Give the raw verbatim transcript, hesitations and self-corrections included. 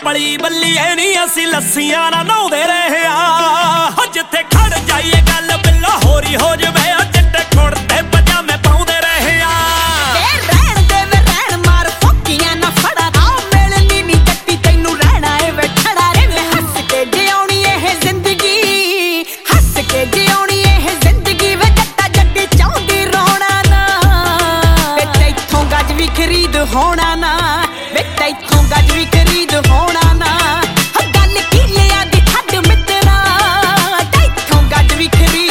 ਪਲੀ ਬੱਲੀ ਐ ਨੀ ਅਸੀਂ ਲੱਸੀਆਂ ਨਾ ਨਹਾਉਂਦੇ ਰਹੇ ਆ ਜਿੱਥੇ ਖੜ ਜਾਈਏ ਗੱਲ ਬਿੱਲਾ ਹੋਰੀ ਹੋ ਜਵੇ ਚਿੱਟੇ ਕੁੜਤੇ ਪਜਾਮੇ ਪਾਉਂਦੇ ਰਹੇ ਆ ਵੇ ਰਹਿਣ ਦੇ ਵੇ ਰਹਿਣ ਮਾਰ ਫੋਕੀਆਂ ਨਾ ਫੜਾ ਆ ਮਿਲਣੀ ਨੀ ਕੱਟੀ ਤੈਨੂੰ ਰਹਿਣਾ ਏ ਵੇ ਖੜਾ ਰੇ ਵੇ ਹੱਸ ਕੇ ਜਿਉਣੀ ਇਹ ਜ਼ਿੰਦਗੀ ਹੱਸ ਕੇ ਜਿਉਣੀ ਇਹ ਜ਼ਿੰਦਗੀ ਵੇ ਜੱਟਾ ਜੱਟੀ ਚਾਹੁੰਦੀ ਰੋਣਾ ਨਾ ਵੇ ਤੈਥੋਂ ਗੱਜ ਵੀ ਖਰੀਦ ਹੋਣਾ ਨਾ ਵੇ ਤੈਥੋਂ ਗੱਜ ਵੀ ਖਰੀਦ ਹੋਣਾ